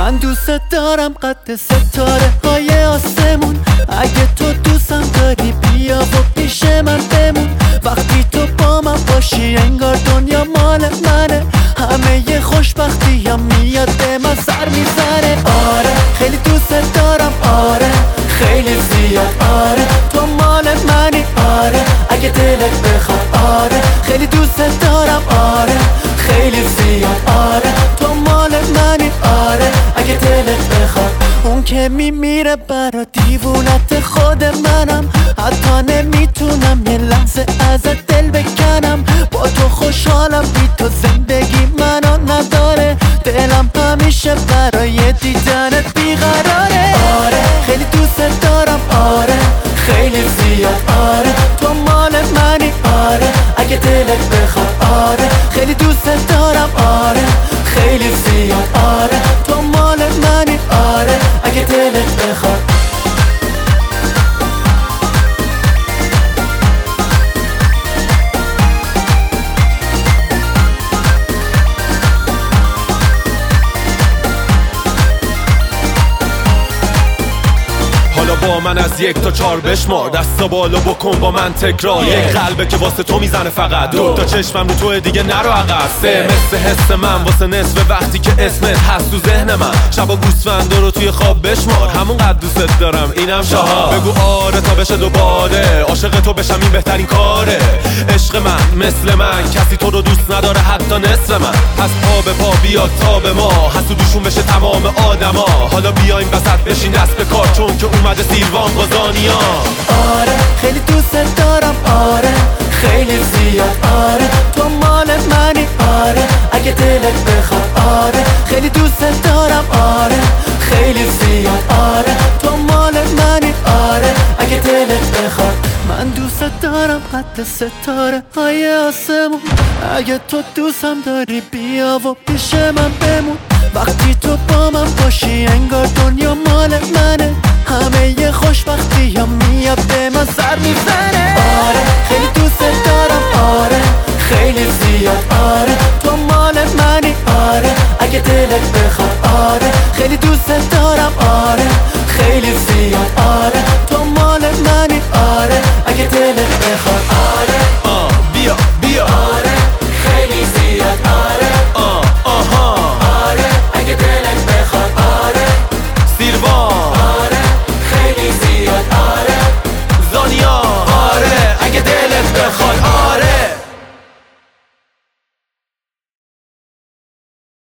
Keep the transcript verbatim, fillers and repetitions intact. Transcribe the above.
من دوست دارم قد ستاره های آسمون. اگه تو دوستم داری بیا و پیش من بمون. وقتی تو با من باشی انگار دنیا مال منه. همه ی خوشبختی هم میاد به من سر میزنه. آره خیلی دوست دارم، آره خیلی زیاد، آره تو مال منی، آره اگه دلت بخواد، آره خیلی دوست دارم، آره خیلی زیاد، آره تو مال منی، آره اگه دلت بخواد. اون که میمیره برا دیوونت خود منم. حتی نمیتونم یه لحظه ازت دل بکنم. با تو خوشحالم، بی تو زندگی منو نداره. دلم همیشه برای دیدنت بیقراره. آره خیلی دوست دارم، آره خیلی زیاد، آره تو مال منی، آره اگه دلت بخواد، آره خیلی دوست دارم، آره خیلی زیاد، آره تو مال منی، آره اگه دلت بخواد. حالا با من از یک تا چار بشمار، دستا بالا بکن با من تکرار. یک قلبه که واسه تو میزنه فقط، دو تا چشمم رو تو دیگه نرو عقب. سه مثل حس من واسه نصف وقتی که اسمت هست تو ذهن من. شبا گوسفندا رو توی خواب بشمار، همون قد دوست دارم اینم چهار. بگو آره تا بشه دوباره، عاشق تو بشم این بهترین کاره. عشق من مثل من کسی تو رو دوست نداره حتی نصف من. پس پا به پا بیاد تا به ما، حسودوشون بشه تمام آدما. حالا بیایم وسط بشین دست به کار، چون که اومده سیروان قازانیا. آره خیلی دوست دارم، آره خیلی زیاد، آره تو مال منی، آره اگه دلت بخواد، آره خیلی دوست دارم، آره خیلی زیاد، آره تو مال منی، آره اگه دلت بخواد. من دوست دارم قد ستاره های آسمون. اگه تو دوستم داری بیا و پیش من بمون. وقتی تو با من باشی انگار دنیا مال منه. همه ی خوشبختی هم میاد به من سر میزنه. آره خیلی دوست دارم، آره خیلی زیاد، آره تو مال منی، آره اگه دلت بخواد، آره خیلی دوست دارم، آره خیلی زیاد، آره تو مال منی، آره اگه دلت بخواد، آره.